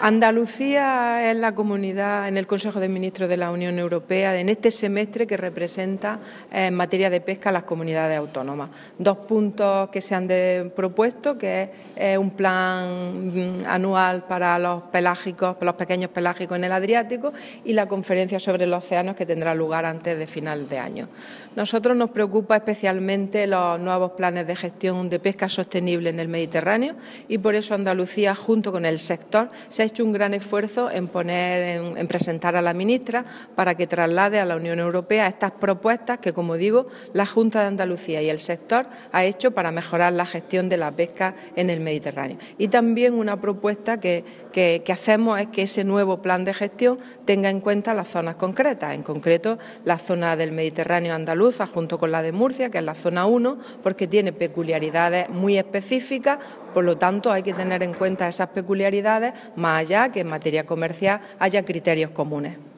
Andalucía es la comunidad en el Consejo de Ministros de la Unión Europea en este semestre que representa en materia de pesca a las comunidades autónomas. Dos puntos que se han propuesto, que es un plan anual para los pelágicos, para los pequeños pelágicos en el Adriático, y la conferencia sobre los océanos que tendrá lugar antes de final de año. Nosotros nos preocupa especialmente los nuevos planes de gestión de pesca sostenible en el Mediterráneo, y por eso Andalucía, junto con el sector, se ha hecho un gran esfuerzo en presentar a la ministra para que traslade a la Unión Europea estas propuestas que, como digo, la Junta de Andalucía y el sector ha hecho para mejorar la gestión de la pesca en el Mediterráneo. Y también una propuesta que hacemos es que ese nuevo plan de gestión tenga en cuenta las zonas concretas, en concreto la zona del Mediterráneo andaluza junto con la de Murcia, que es la zona 1, porque tiene peculiaridades muy específicas. Por lo tanto, hay que tener en cuenta esas peculiaridades, más allá que en materia comercial haya criterios comunes.